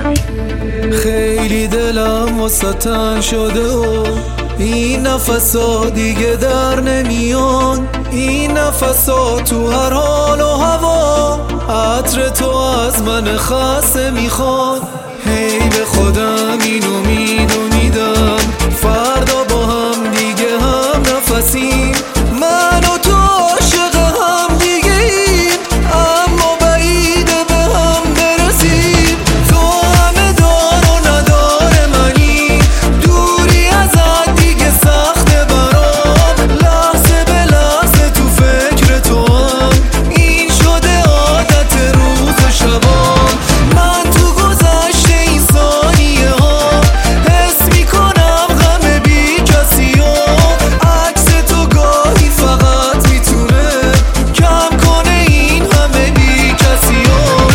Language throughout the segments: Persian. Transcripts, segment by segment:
خیلی دلم واسه تنگ شده و این نفسا دیگه در نمیان. این نفسا تو هر حال و هوا عطر تو از من خسته میخوان. هی به خودم اینو میدونیدم فردا با هم دیگه هم نفسیم. من و تو عاشق هم دیگه ایم اما بعیده به هم برسیم. تو همه دار و ندار منی، دوری ازت دیگه سخته برام. لحظه به لحظه تو فکر تو هم، این شده عادت روز و شبان. من تو گذشته این ثانیه ها حس میکنم غم بی کسی ها. عکس تو گاهی فقط میتونه کم کنه این همه بی کسی ها.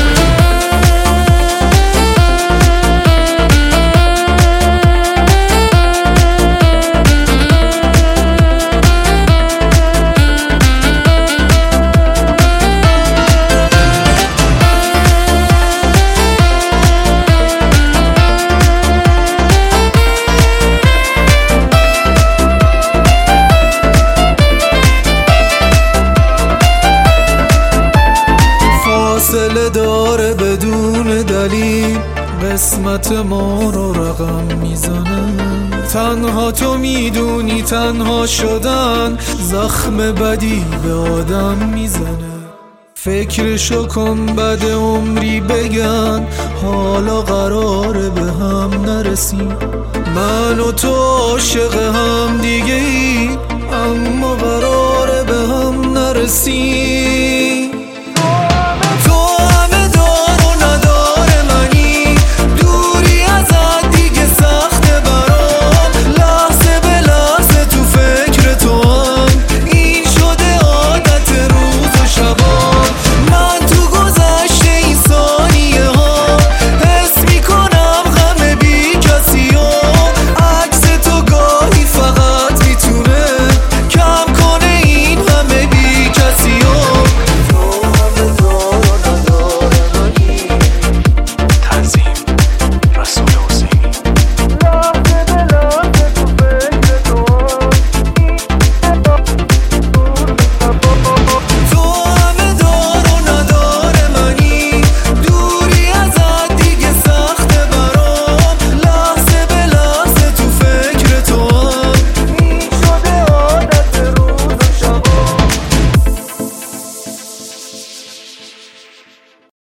فاصله داره بدون دلیل، قسمت ما رو رقم میزنه. تنها تو میدونی تنها شدن زخم بدی به آدم میزنه. فکرشو کن بعد عمری بگن حالا قراره به هم نرسیم. من و تو عاشق هم دیگه ای اما قراره به هم نرسیم.